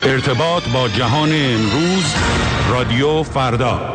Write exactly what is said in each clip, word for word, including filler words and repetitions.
ارتباط با جهان امروز، رادیو فردا.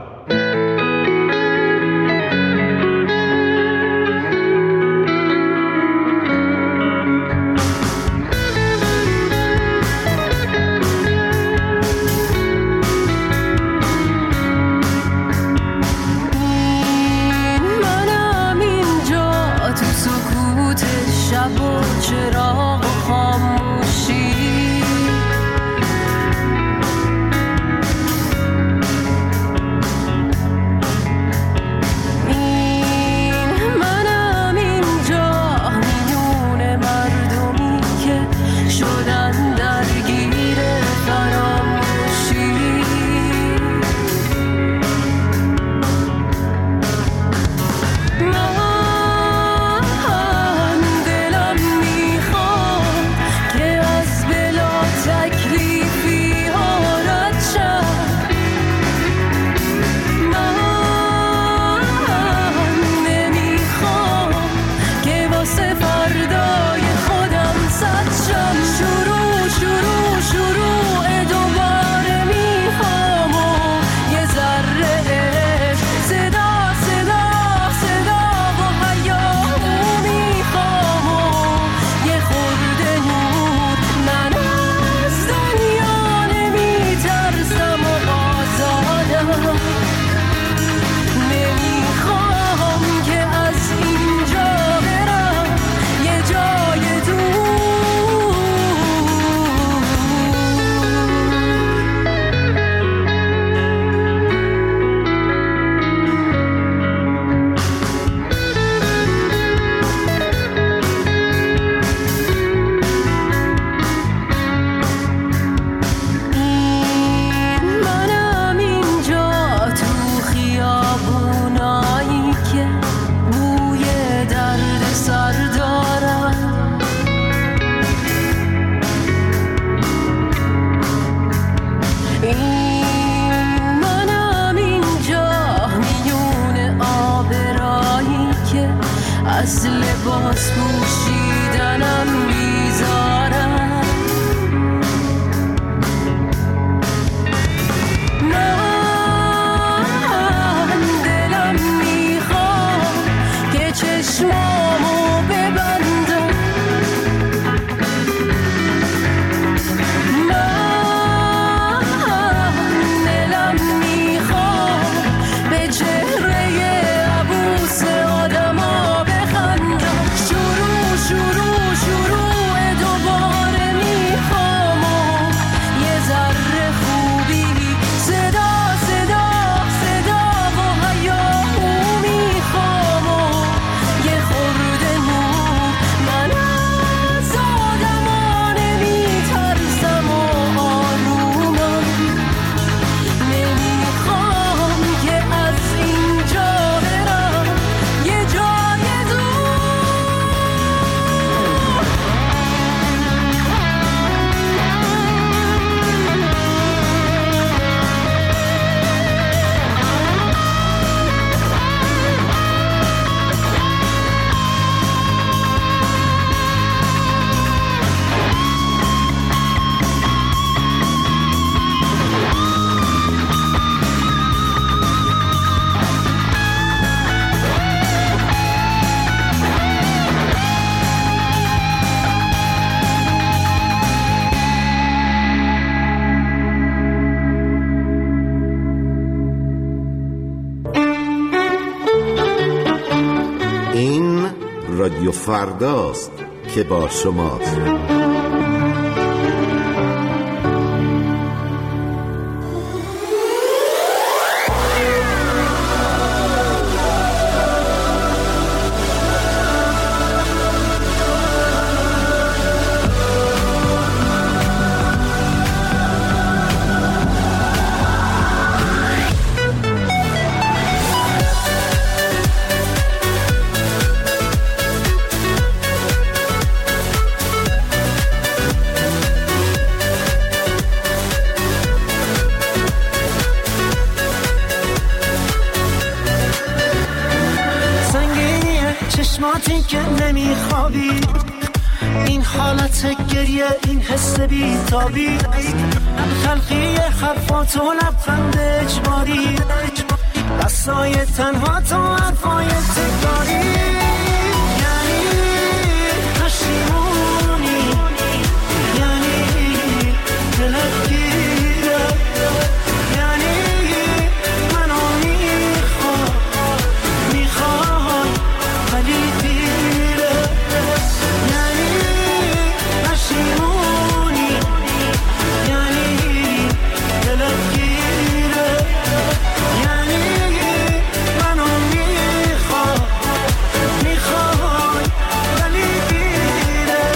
رادیو فرداست که با شماست. چشماتی که نمیخوابی این حالت گریه، این حس بی تابی، خلقی حرفات و لبخند اجباری، دستای تنها تو حرفای تکراری، یعنی پشیمونی، یعنی دلت گیره، یعنی منو میخوای میخوای ولی دیره، یعنی پشیمونی، یعنی دلت گیره، یعنی منو میخوای میخوای ولی دیره.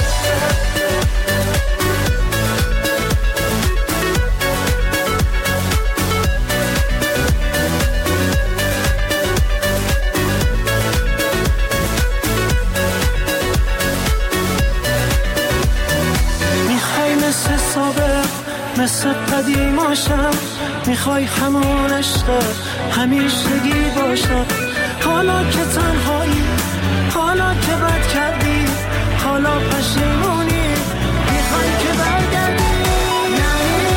میخوای مثل سابق مثل قدیماشم، میخوای همون عشق همیشگی باشم، حالا که تنهایی، حالا که بد کردی، حالا پشیمونی، میخوای که برگردی، یعنی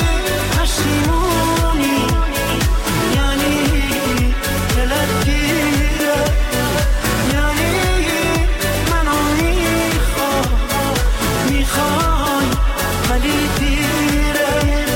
پشیمونی، یعنی دلت گیره، یعنی منو میخوای میخوای ولی دیره.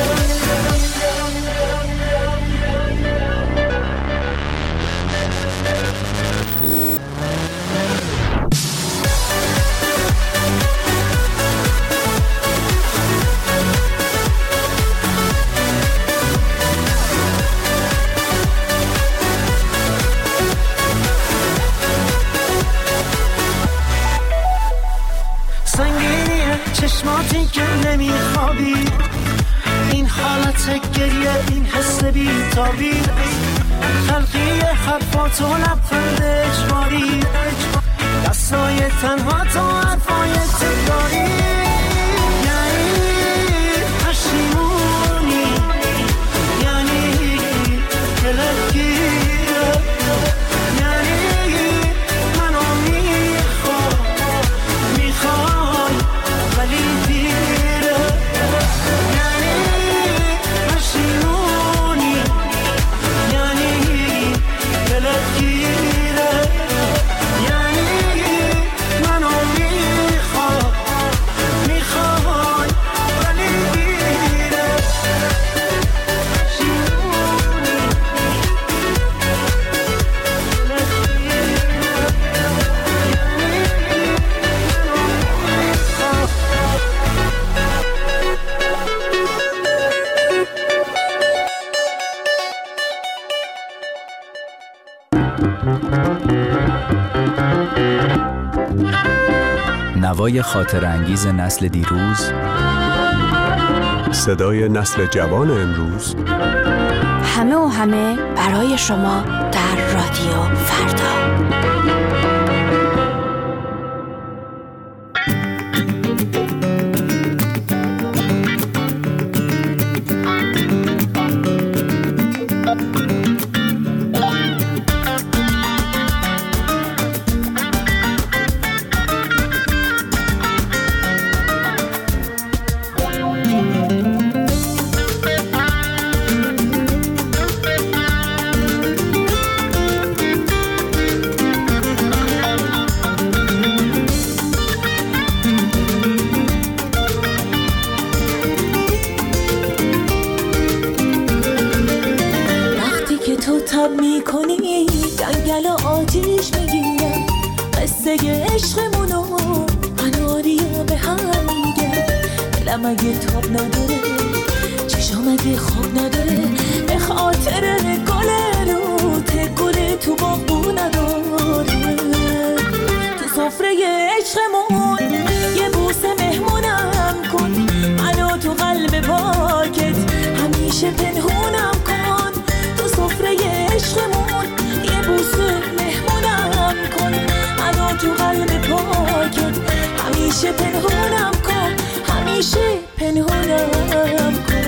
سنگینیه چشماتی که نمیخوابی، این حالت گریه، این حس بی تابی، خلقی حرفات و لبخند اجباری، دستای تنها تو حرفای تکراری، یعنی پشیمونی، یعنی دلت گیره، یعنی منو میخوای میخوای ولی دیره، یعنی پشیمونی، یعنی دلت گیره، یعنی منو میخوای میخوای ولی دیره. نوای خاطر انگیز نسل دیروز، صدای نسل جوان امروز، همه و همه برای شما در رادیو فردا. میکنی جنگل و آتیش میگیرم، قصه عشقمونو اناریا به هم میگم، دلم اگه تاب نداره، چشم اگه خواب نداره، به خاطر گل روت گل تو باغ نداره، تو سفره عشقمون یه بوسه مهمونم کن، منو تو قلب پاکت همیشه پنهونم کن، تو سفره عشقمون یه بوسه مهمونم کن، منو تو قلب پاکت همیشه پنهونم کن، همیشه پنهونم کن.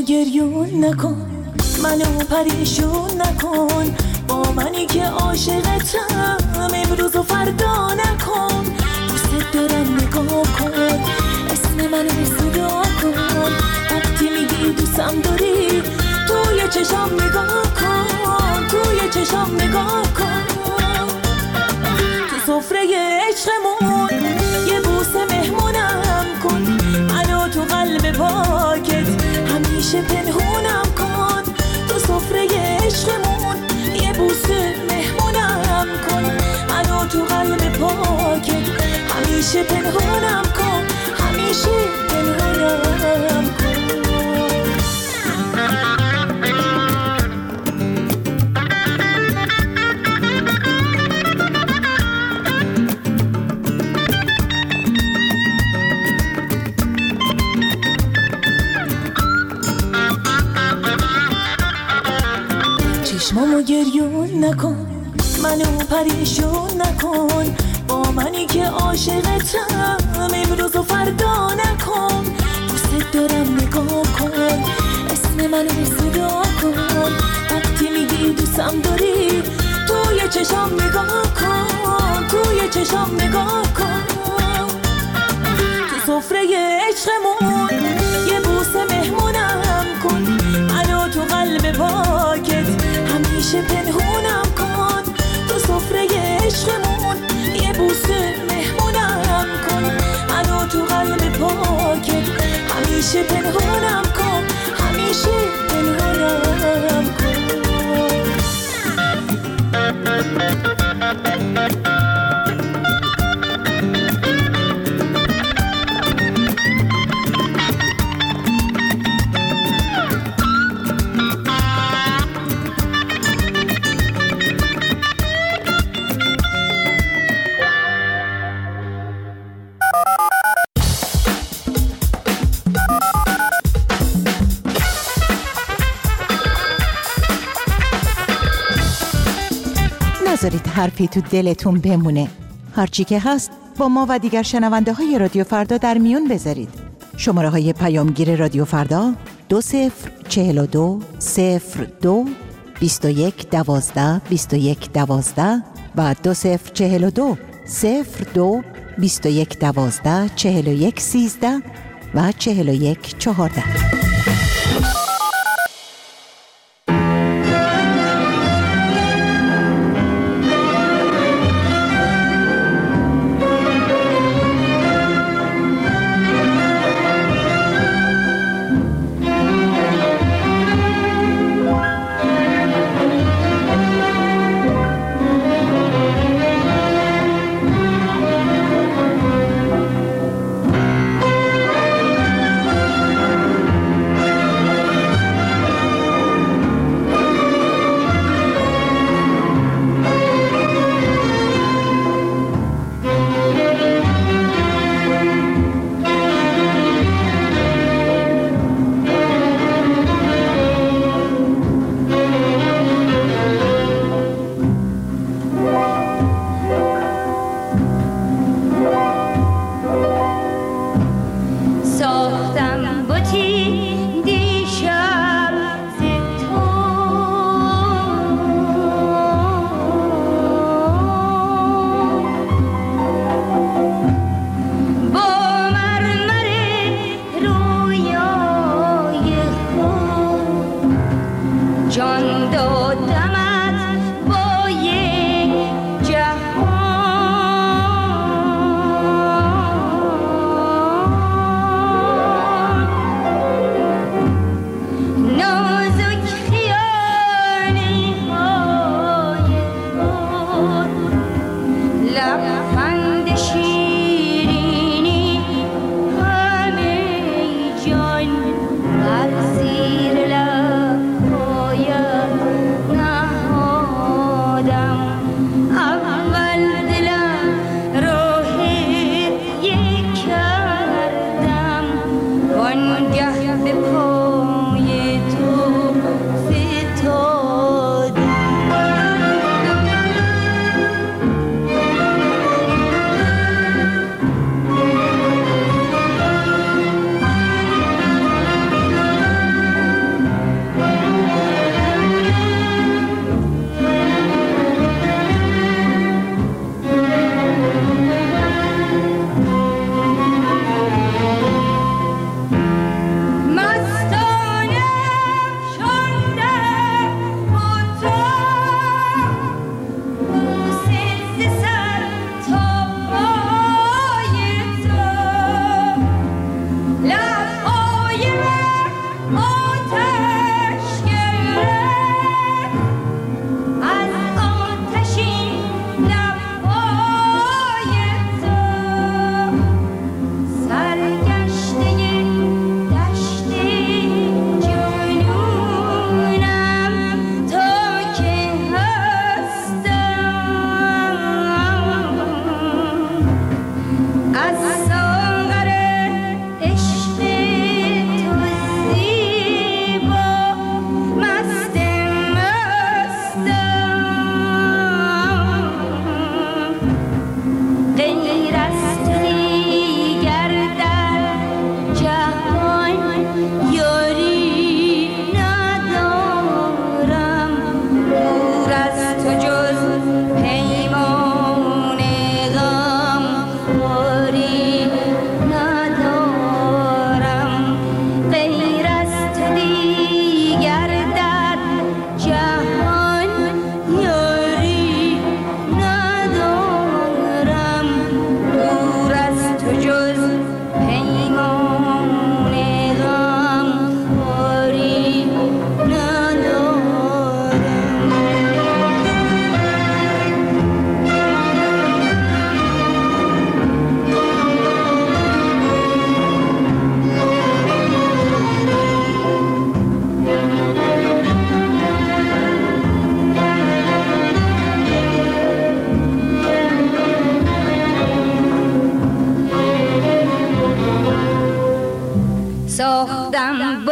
گریون نکن، منو پریشون نکن، با منی که عاشقتم امروز و فردا نکن. دوست دارم نگاه کن، اسم منو صدا کن، وقتی میگی دوستم داری توی چشام نگاه کن، توی چشام نگاه کن. تو سفره عشقمون یه بوسه مهمونم کن، منو تو قلب پاکت همیشه پنهونم کن. تو سفره عشقمون یه بوسه مهمونم کن، منو تو قلب پاکت همیشه پنهونم کن، همیشه پنهونم کن. چشمامو گریون نکن، منو پریشون نکن، با منی که عاشقتم امروز و فردا نکن. دوست دارم نگاه کن، اسم منو صدا کن، وقتی میگی دوستم داری توی چشام نگاه کن، توی چشام نگاه کن. تو سفره عشقمون یه بوسه مهمونم کن، منو تو قلب پاکت همیشه پنهونم کن. تو سفره عشقمون یه بوسه مهمونم کن، منو تو قلب پاکت همیشه پنهونم کن، همیشه پنهونم کن. نذارید حرفی تو دلتون بمونه. هرچی که هست با ما و دیگر شنونده های رادیو فردا در میون بذارید. شماره های پیامگیر رادیو فردا دو صفر چهل و دو صفر دو بیست و یک دوازده بیست و یک دوازده و دو صفر چهل و دو صفر دو بیست و یک دوازده چهل و یک سیزده و چهل و یک چهارده.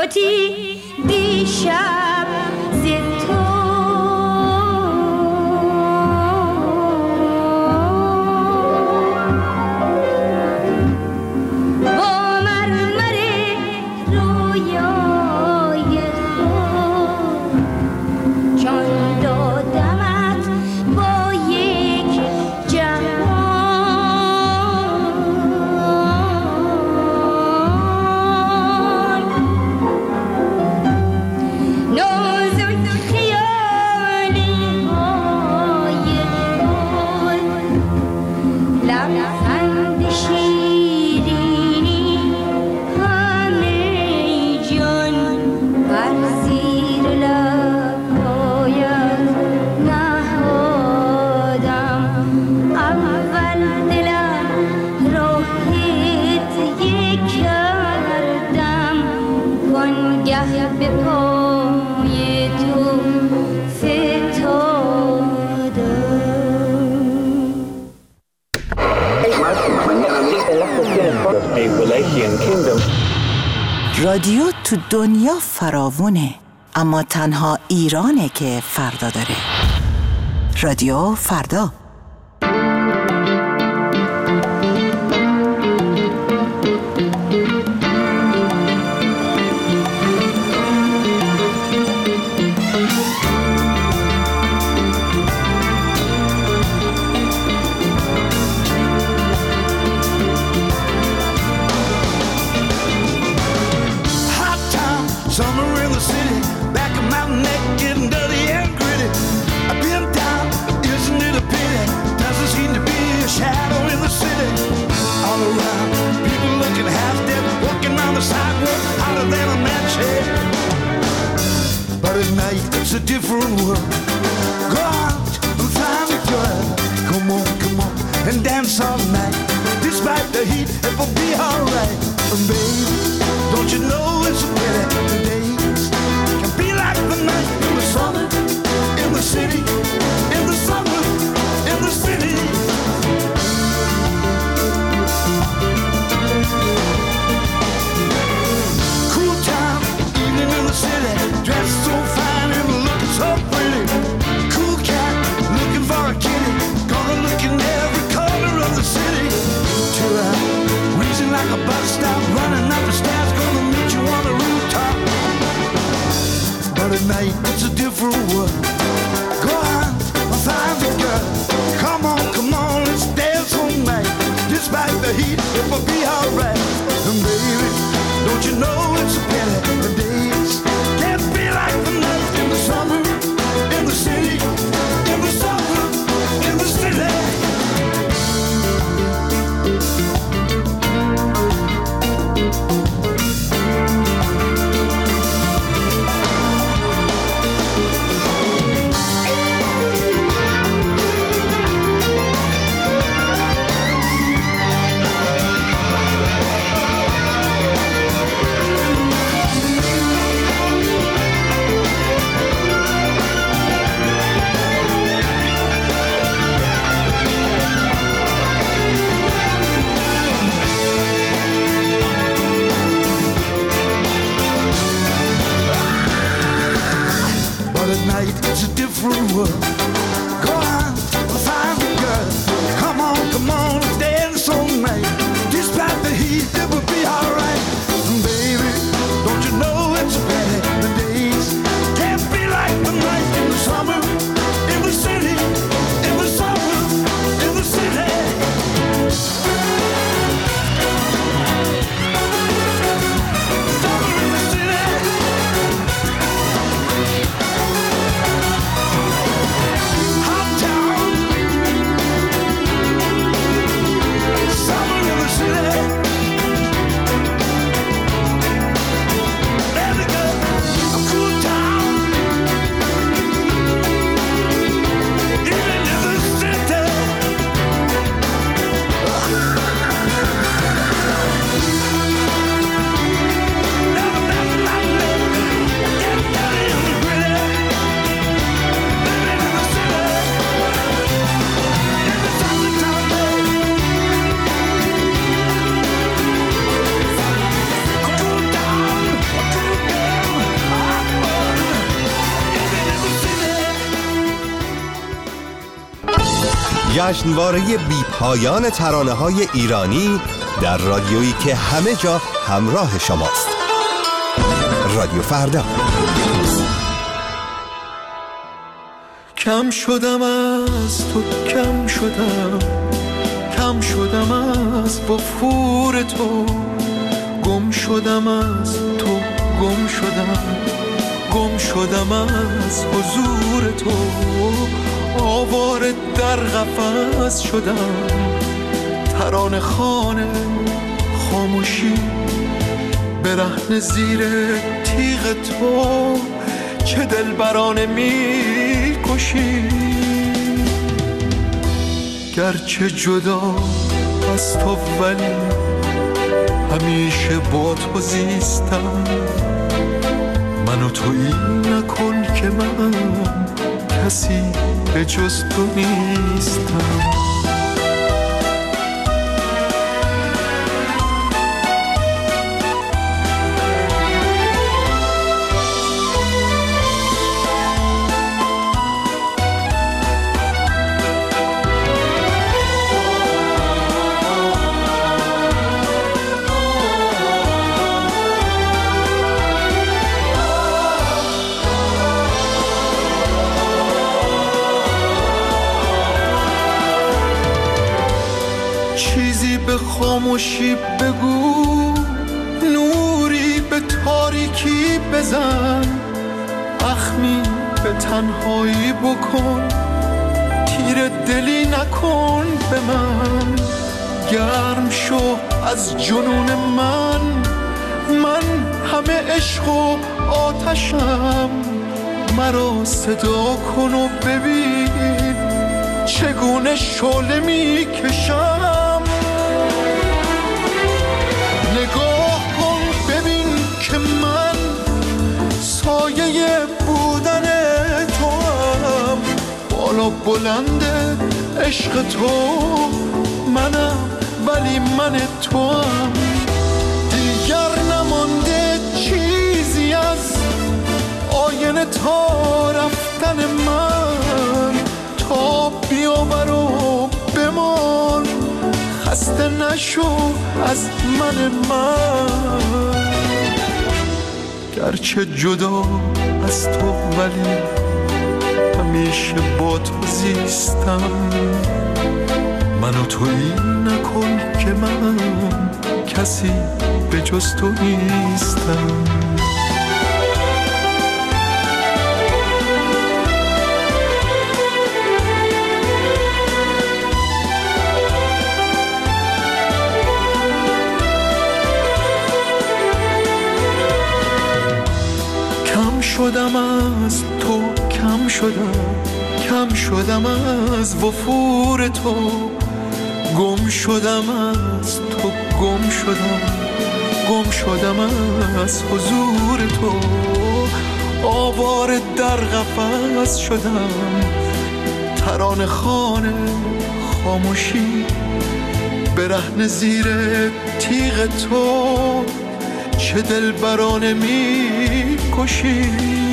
بتی دیشب ز تو رادیو تو دنیا فراوونه، اما تنها ایرانه که فردا داره. رادیو فردا. It's a different world. Go out and find a girl. Come on, come on, and dance all night. Despite the heat, it will be alright. And baby, don't you know it's a pity the days can be like the night in the summer, in the city, in the summer, in the city. Cool town, evening in the city, dressed so fine and looking so pretty. Cool cat, looking for a kitty, gonna look in every corner of the city. Till I'm wheezing like a bus stop, running up the stairs, gonna meet you on the rooftop. جشنواره بی پایان ترانه های ایرانی در رادیویی که همه جا همراه شماست. رادیو فردا. کم شدم از تو، کم شدم، کم شدم از وفور تو، گم شدم از تو، گم شدم، گم شدم از حضور تو، آواره در قفس شدم، ترانه خانه خاموشی، برهنه زیر تیغ تو، چه دلبرانه می کشی. گرچه جدا از تو ولی همیشه با تو زیستم، منو تویی نکن که من کسی به جز تو نیستم. به خاموشی بگو، نوری به تاریکی بزن، اخمی به تنهایی بکن، تیر دلی نکن به من، گرم شو از جنون من، من همه عشق و آتشم، مرا صدا کن و ببین چگونه شعله می کشم. نگاه کن ببین که من سایه بودن تو هم، بالا بلند عشق تو منم ولی من تو هم، دیگر نمانده چیزی از آینه تا رفتن من، تا بیاور و بمان، خسته نشو از من من. گرچه جدا از تو ولی همیشه با تو زیستم، منو تویی نکن که من کسی به جز تو نیستم. شدم از تو، کم شدم، کم شدم از وفور تو، گم شدم از تو، گم شدم، گم شدم از حضور تو، آواره در قفس شدم، ترانه خانه خاموشی، برهنه زیر تیغ تو، چه دلبرانه می کشی.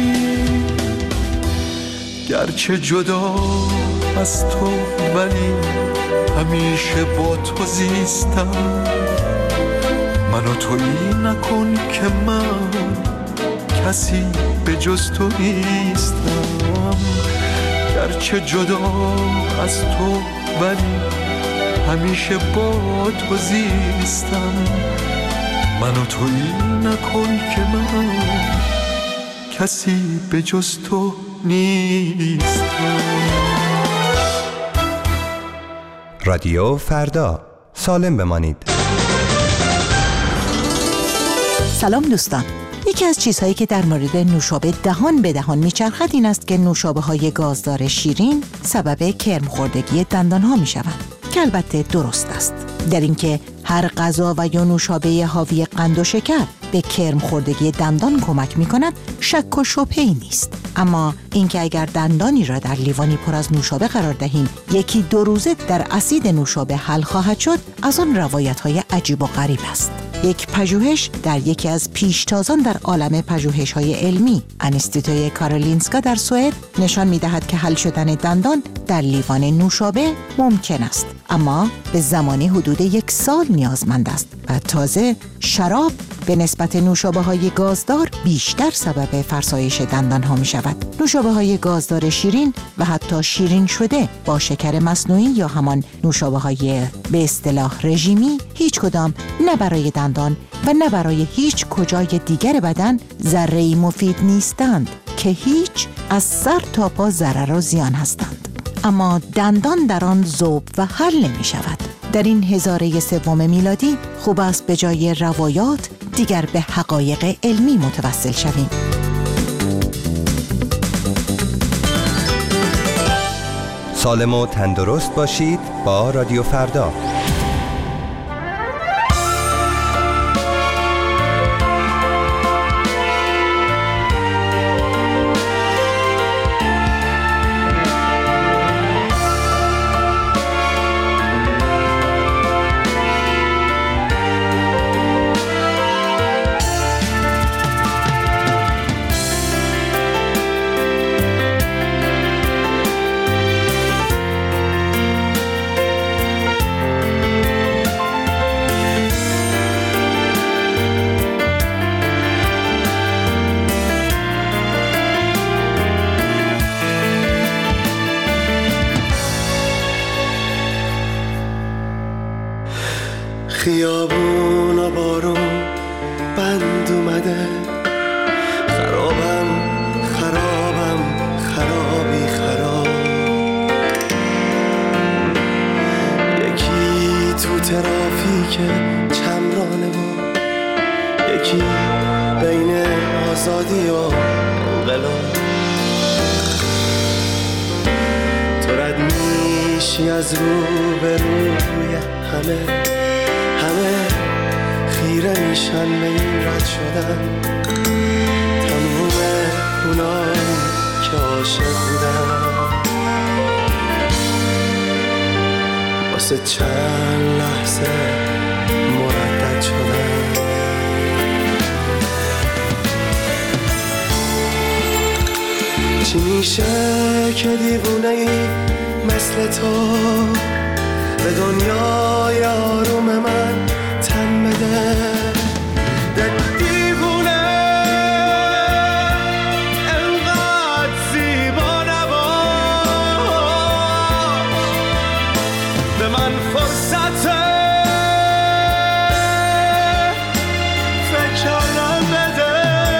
گرچه جدا از تو ولی همیشه با تو زیستم، منو تویی نکن که من کسی به جز تو نیستم. گرچه جدا از تو ولی همیشه با تو زیستم، منو تویی نکن که من کسی به جز تو نیستم. رادیو فردا، سالم بمانید. سلام دوستان. یکی از چیزهایی که در مورد نوشابه دهان به دهان میچرخد این است که نوشابه های گازدار شیرین سبب کرم‌خوردگی دندان ها میشوند، که البته درست است. در اینکه هر غذا و یا نوشابه حاوی قند و شکر به کرم‌خوردگی دندان کمک می‌کند شک و شبهه‌ای نیست. اما اینکه اگر دندانی را در لیوانی پر از نوشابه قرار دهیم، یکی دو روزه در اسید نوشابه حل خواهد شد، از آن روایت‌های عجیب و غریب است. یک پژوهش در یکی از پیشتازان در عالم پژوهش‌های علمی، انستیتوی کارولینسکا در سوئد، نشان می‌دهد که حل شدن دندان در لیوان نوشابه ممکن است، اما به زمانی حدود یک سال نیازمند است و تازه شراب به نسبت نوشابه های گازدار بیشتر سبب فرسایش دندان ها می شود. نوشابه های گازدار شیرین و حتی شیرین شده با شکر مصنوعی یا همان نوشابه های به اصطلاح رژیمی هیچ کدام نه برای دندان و نه برای هیچ کجای دیگر بدن ذره‌ای مفید نیستند که هیچ از سر تا پا ضرر و زیان هستند، اما دندان در آن ذوب و حل نمی شود. در این هزاره سوم میلادی خوب است به جای روایات دیگر به حقایق علمی متوسل شویم. سالم و تندرست باشید با رادیو فردا. خیابون و بارون بند اومده، خرابم خرابم خرابی خراب. یکی تو ترافیک چمرانه و یکی بین آزادی و انقلاب. تو رد میشی از رو به روی همه، همه خیره میشن به این رد شدن. تموم اونایی که عاشق بودن واسه چند لحظه مردد شدن. چی میشه که دیوونه ای مثل تو به دنیای آروم من تن بده؟ ده دیوونه انقدر زیبا نباش، به من فرصت فکر کردن بده.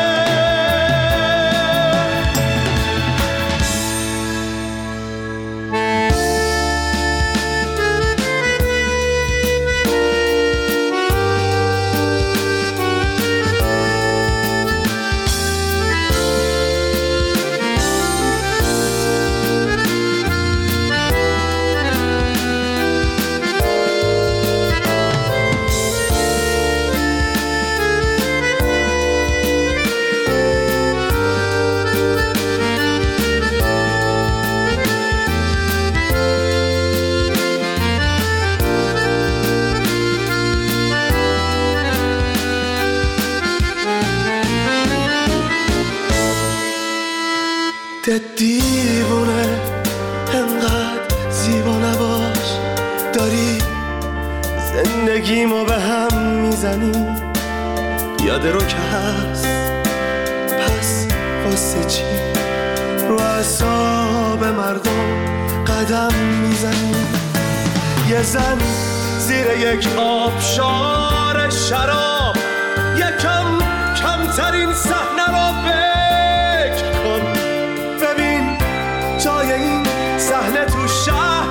ده دیوونه انقدر زیبا نباش، داری زندگیمو به هم میزنی. یاد رو که هست پس واسه چی رو اعصاب مردم قدم میزنی؟ یه زن زیر یک آبشار شراب یکم کمترین صحنه رو فکر کن. ببین جای این صحنه تو شهر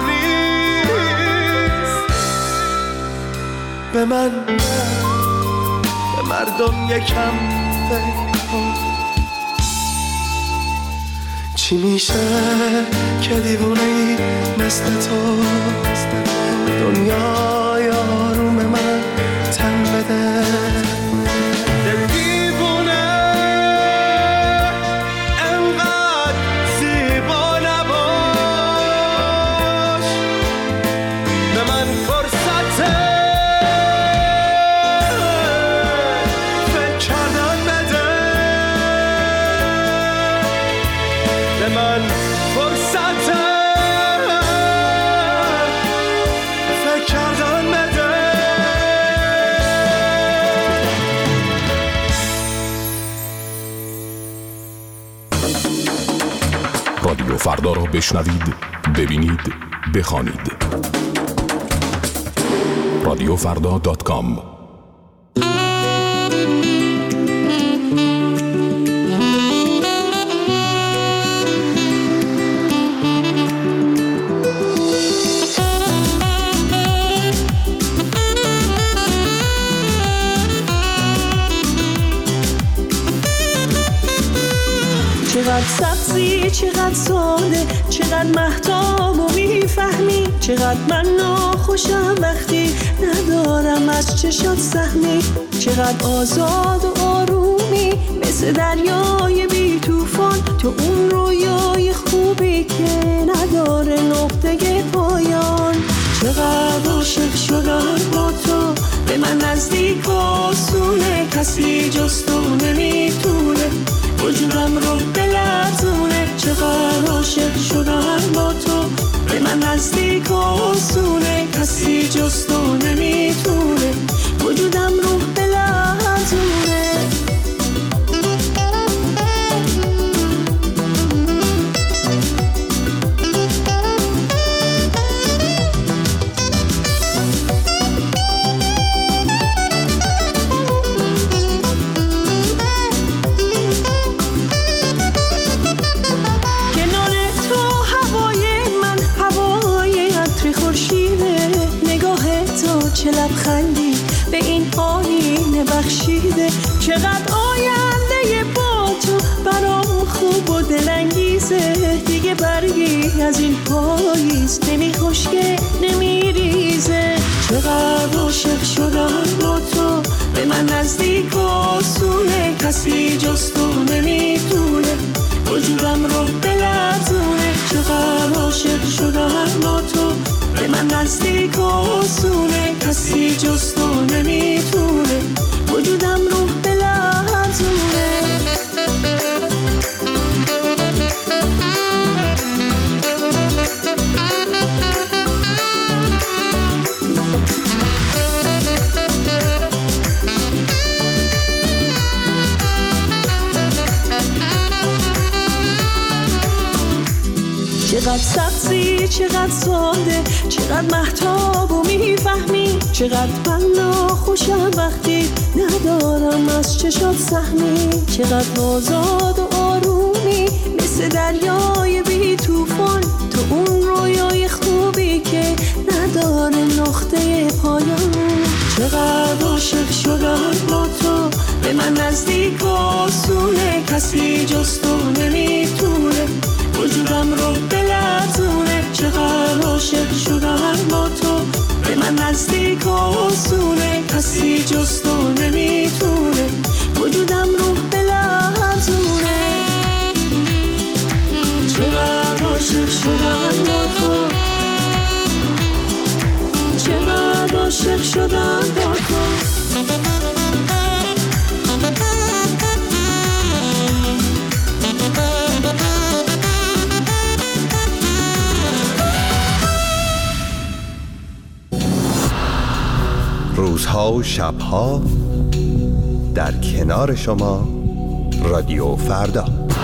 نیست. به من به مردم یکم فکر کن. چی میشه که دیوونه ای مثل تو دنیای آروم من تن بده؟ من فرصت فردا را بشنوید، ببینید، بخوانید. رادیو فردا دات کام. چقدر سبزی، چقدر ساده، چقدر مهتاب و میفهمی، چقدر من ناخوشم وقتی ندارم از چشات سهمی، چقدر آزاد و آرومی مثل دریای بی توفان، تو اون رویای خوبی که نداره نقطه پایان. چقدر عاشق شدم با تو، به من نزدیک آسونه، کسی جز تو نمیتونه وجودم رو بلرزونه. چقدر عاشق شدم با تو، به من نزدیک آسونه، کسی جز تو نمیتونه وجودم رو بلرزونه. چه لبخندی به این آینه بخشیده، چقدر آینده با تو برام خوب و دلانگیزه. دیگه برگی از این پاییز نمی خشکه نمی ریزه. چقدر عاشق شدم با تو، به من نزدیک آسونه، کسی جز تو نمیتونه وجودم رو بلرزونه. چقدر عاشق شدم با تو، به من نزدیک آسونه، کسی جز تو نمیتونه وجودم رو بلرزونه. چقدر سبزی، چقدر ساده، چقدر مهتاب و میفهمی، چقدر من ناخوشم وقتی ندارم از چشات سهمی، چقدر آزاد و آرومی مثل دریای بی توفان، تو اون رویای خوبی که نداره نقطه پایان. چقدر عاشق شدم با تو، به من نزدیک آسونه، کسی جز تو نمیتونه وجودم رو بلرزونه. چقدر عاشق شدم با تو، به من نزدیک آسونه، کسی جز تو نمیتونه وجودم رو بلرزونه. چقدر عاشق شدم با تو، چقدر عاشق شدم با تو. روزها و شبها در کنار شما، رادیو فردا.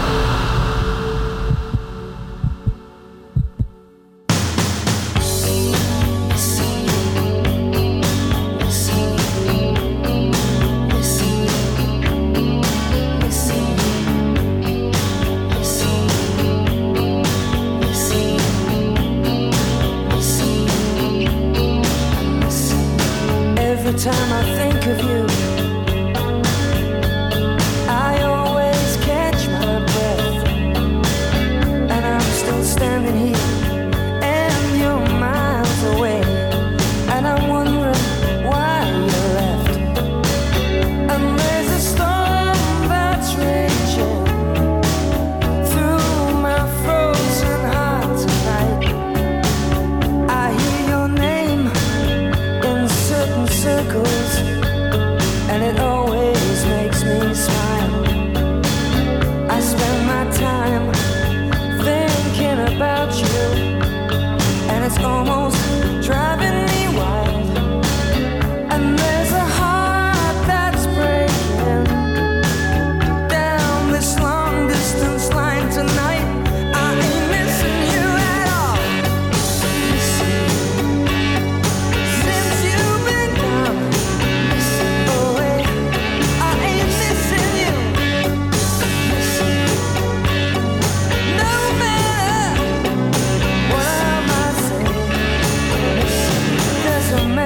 Every time I think of you, I always catch my breath, and I'm still standing here, and you're miles away, and I'm wondering why you left. And there's a storm that's raging through my frozen heart tonight. I hear your name in certain circles, and it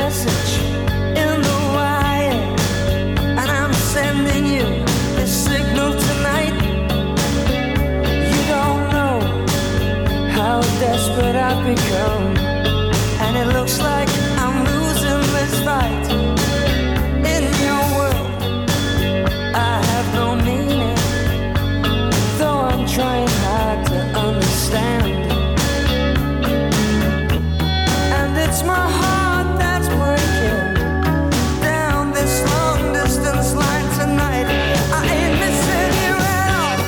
message in the wire, and I'm sending you this signal tonight. You don't know how desperate I've become, and it looks like I'm losing this fight. In your world, I have no meaning, though I'm trying hard to understand. And it's my heart that's breaking down this long distance line tonight. I ain't missing you at all.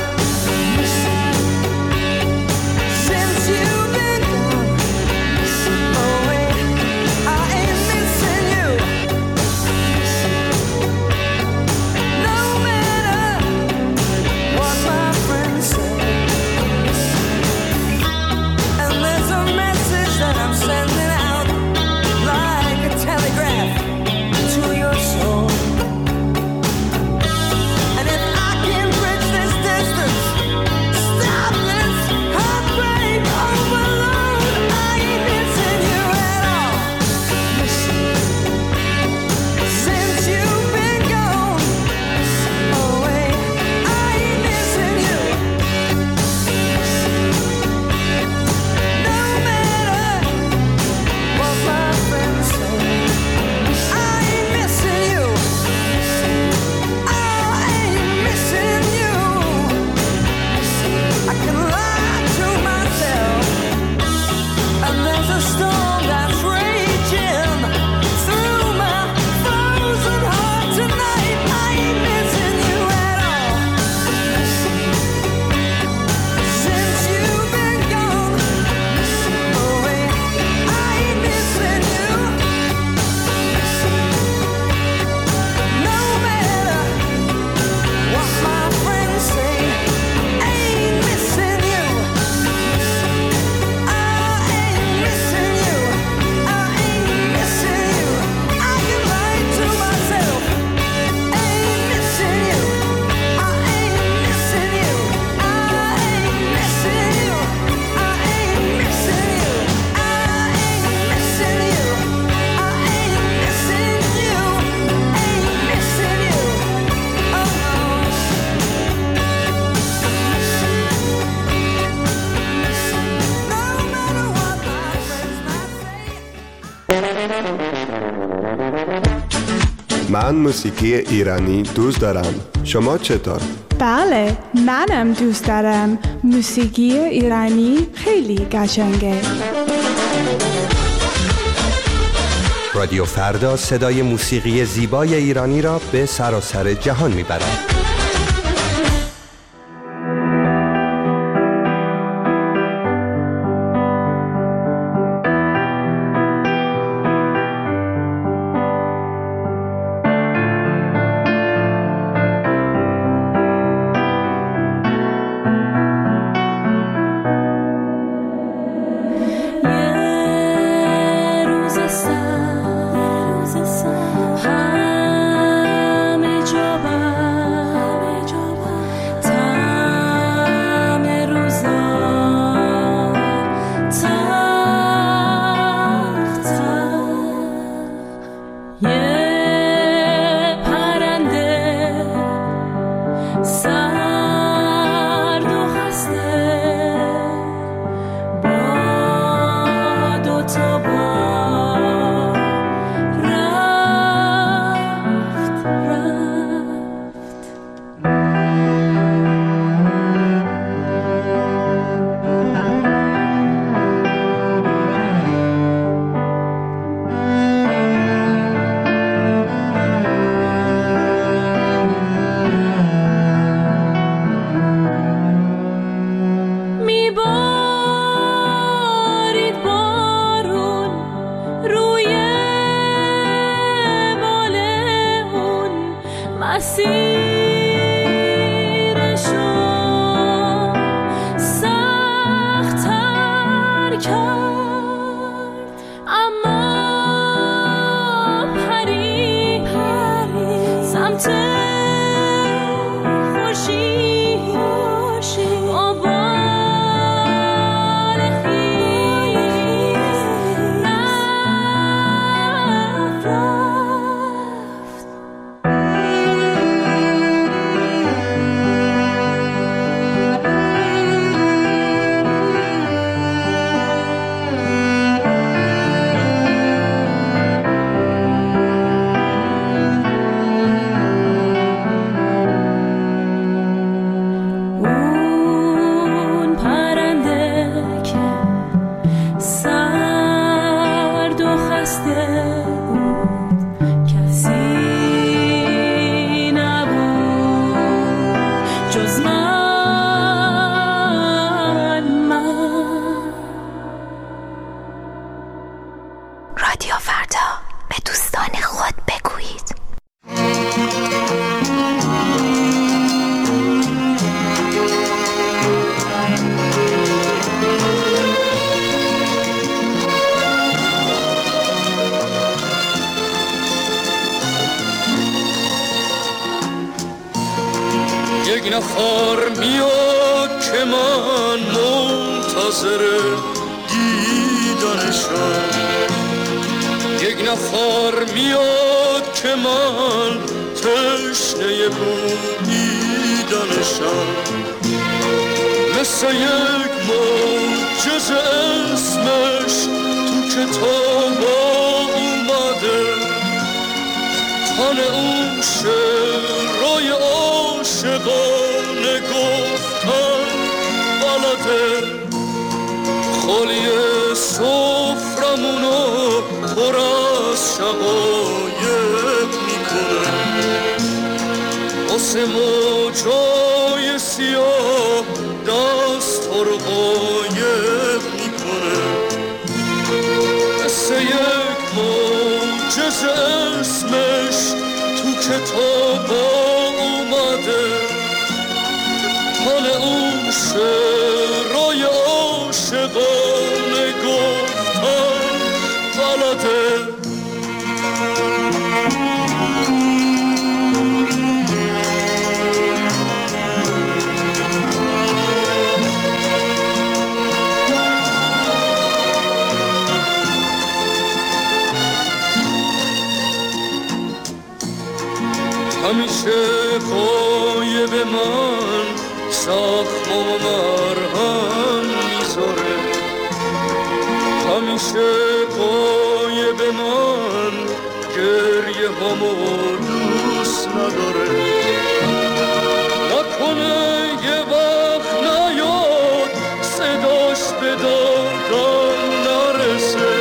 Since you've been gone away, I ain't missing you. No matter what my friends say. And there's a message that I'm sending out like a telegraph to your soul. And if I can bridge this distance, stop this heartbreak overload, I ain't missing you at all. Since you've been gone away, I ain't missing you. No matter what my friends say, I ain't missing you. I ain't missing you. I can lie to myself, and there's a storm that's raging through my frozen heart tonight. I ain't missing you at all. Since you've been gone away, I ain't missing you. No matter what my friends say, I ain't missing you. I ain't missing you. I ain't missing you. I can lie to myself. Ain't missing you. I ain't missing you. I ain't missing you. I ain't missing you. I ain't missing you. I ain't missing you. Ain't missing you. Oh no. No matter what my friends might say. من موسیقی ایرانی دوست دارم. شما چطور؟ بله، منم دوست دارم. موسیقی ایرانی خیلی قشنگه. رادیو فردا صدای موسیقی زیبای ایرانی را به سراسر جهان میبرد. یه روز سر همه جا بر یک نفر میاد که من منتظر دیدنشم، یک نفر میاد که من تشنه بودیدنشم، مثل یک معجزه اسمش تو کتاب اومده، تن اون شعرهای عاشقانه گفتن بلده، خالی سفرمونو پر از شقایق میکنه، واسه موجای سیاه دست رو قایق میکنه، مثل یک معجزه اسمش تو کتاب اومده، حال اون شعرهای عاشقانه گفتن بلده. همیشه قایب من زخم و مرهم میذاره، همیشه قایب من گریه همو دوست نداره، نکنه یه وقت نیاد صداش به دادم نرسه،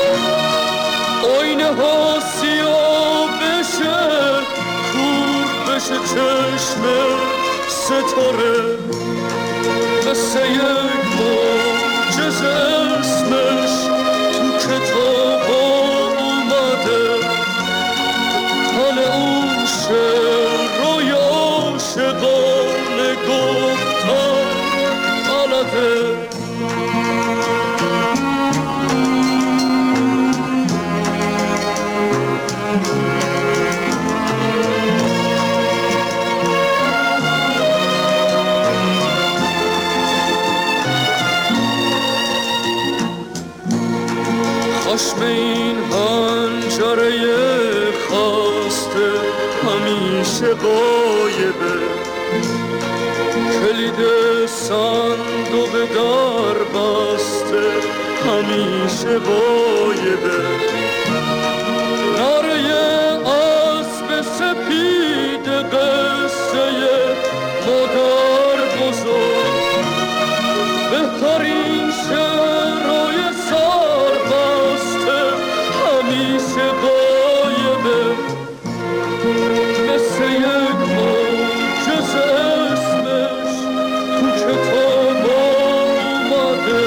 آینه ها سیاه بشه بشه چشم ستاره، مثل یک معجزه اسمش تو کتاب اومده، حال اون شعرهای عاشقانه گفتن بلده. خشم این حنجره خاسته همیشه غایبه، کلید صندوق در بسته همیشه غایبه، نره اسب سپید قصه مادر بزرگ، بهترین شعرهای همیشه غایبه، مثل یک معجزه اسمش تو کتاب اومده،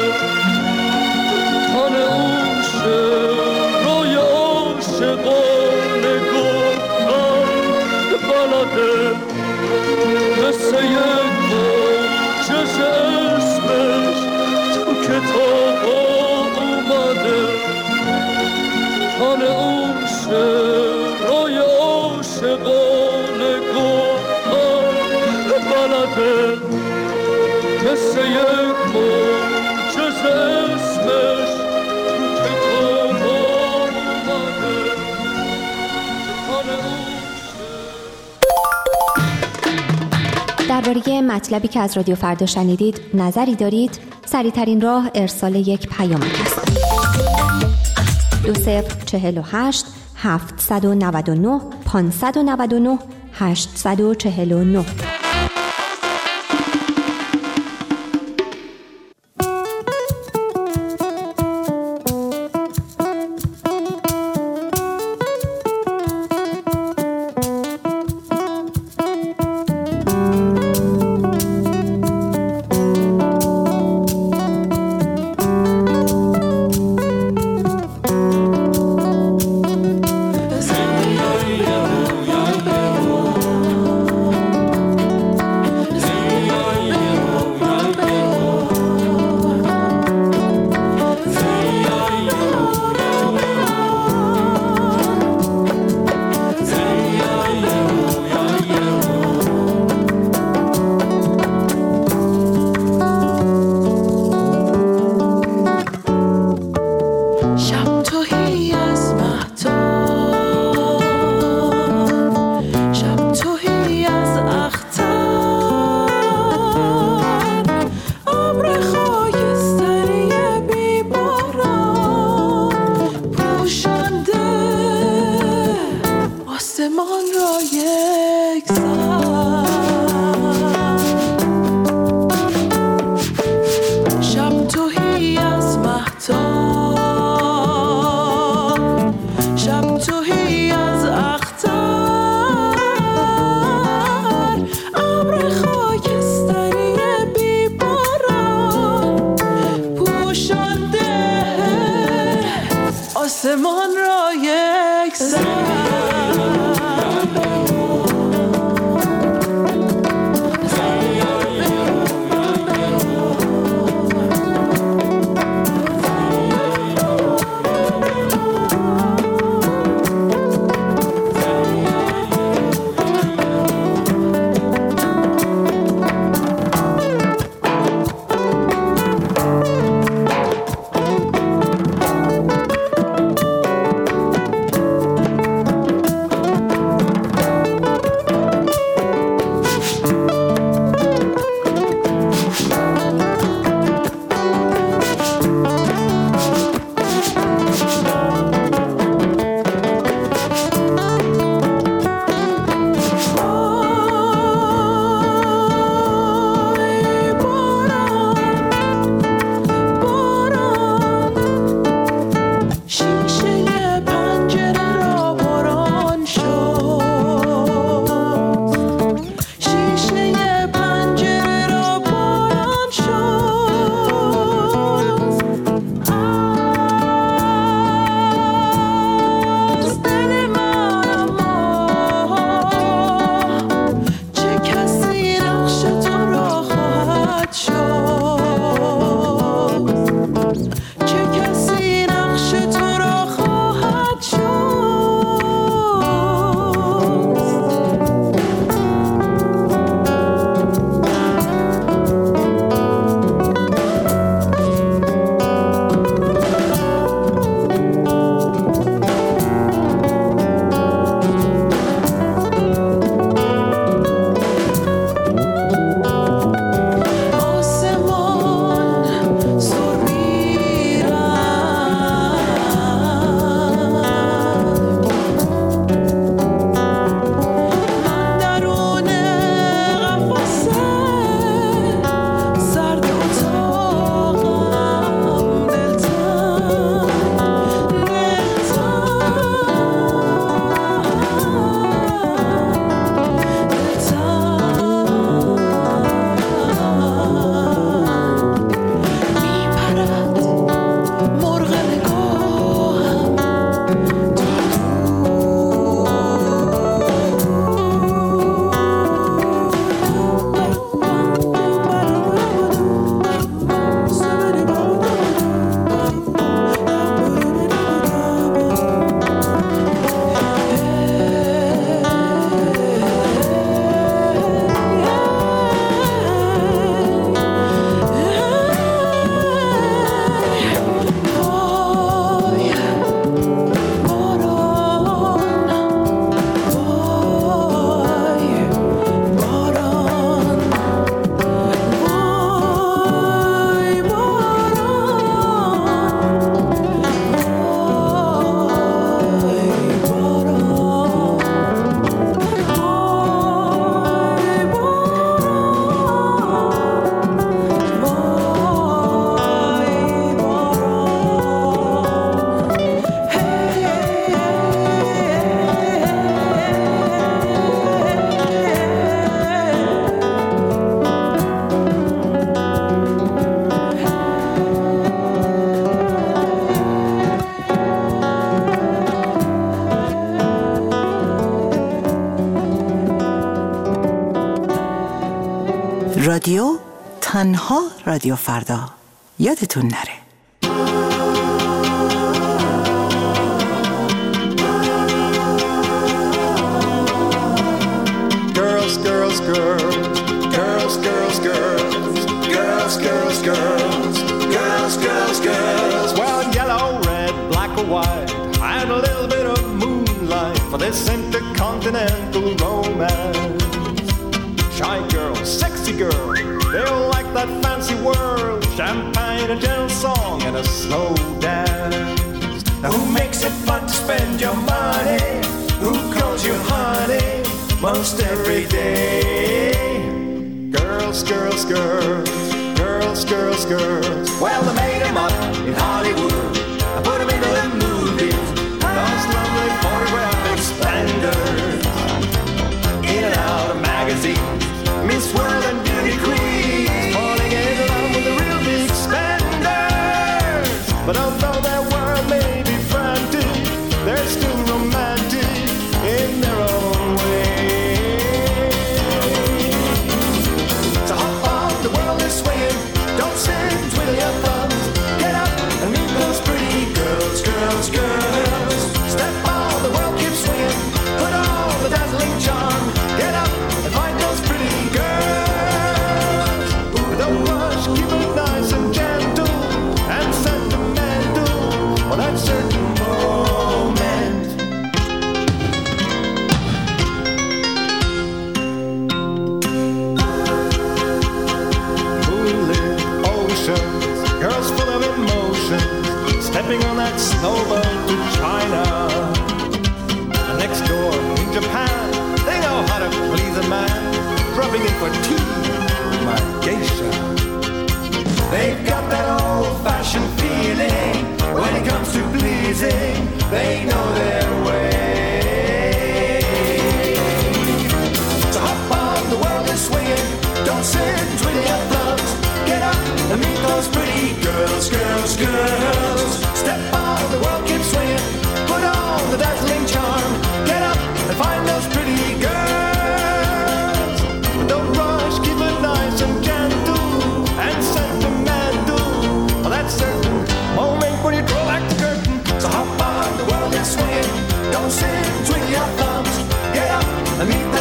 تن اون شعرهای عاشقانه گفتن بلده، مثل یک معجزه اسمش تو کتاب اومده، حال اون شعرهای عاشقانه گفتن بلده، مثل یک معجزه اسمش تو کتاب اومده، حال اون. درباره مطلبی که از رادیو فردا شنیدید نظری دارید؟ سریع‌ترین راه ارسال یک پیامک است. دو صفر چهل و هشت هفتصد و نود و نه پانصد و نود و نه هشتصد و چهل و نه. آسمان را یک سر شب توهی از مهتاب شب توهی از اختر ابر خاکستری بی باران پوشانده آسمان را یک سر رادیو تنها رادیو فردا، یادتون نره. Girls, girls, girls, girls, girls, girls, girls, girls, girls, girls, girls, girls. Well, yellow, red, black or white, and a little bit of moonlight for this intercontinental romance. Shy girl, sexy girl, they all like that fancy world. Champagne, a gentle song, and a slow dance. Now who makes it fun to spend your money? Who calls you honey? most every day. Girls, girls, girls, girls, girls, girls. Well, they made them up in Hollywood. I put them into the movies. Those lovely photographic splendors. In and out of magazines. Miss World and Beauty Queens. Falling in love with the real big spenders. But although their world may be frantic, they're still romantic in their own way. So hop on, the world is swinging. Don't sit, twiddle your thumbs. Get up and meet those pretty girls, girls, girls. Step on, the world keeps swinging. Put on the dazzling charm. Get up and find those pretty girls. Ooh, don't rush, keep it nice and gentle and sentimental on that certain moment. Moonlit oceans, girls full of emotions, stepping on that snowboat to China. And next door in Japan, they know how to please a man, dropping in for tea, my geisha. They've got that old-fashioned feeling when it comes to pleasing. They know their way. So hop on, the world is swinging. Don't sit, twiddle your thumbs. Get up and meet those pretty girls, girls, girls. Step on, the world keeps swinging. Put on the dazzling charm. Get up and find those pretty girls. But don't rush, keep it nice and gentle and sentimental. Well, that's certain moment when you draw back the curtain. So hop on, the world is swinging. Don't sit, twiddle your thumbs. Get up and meet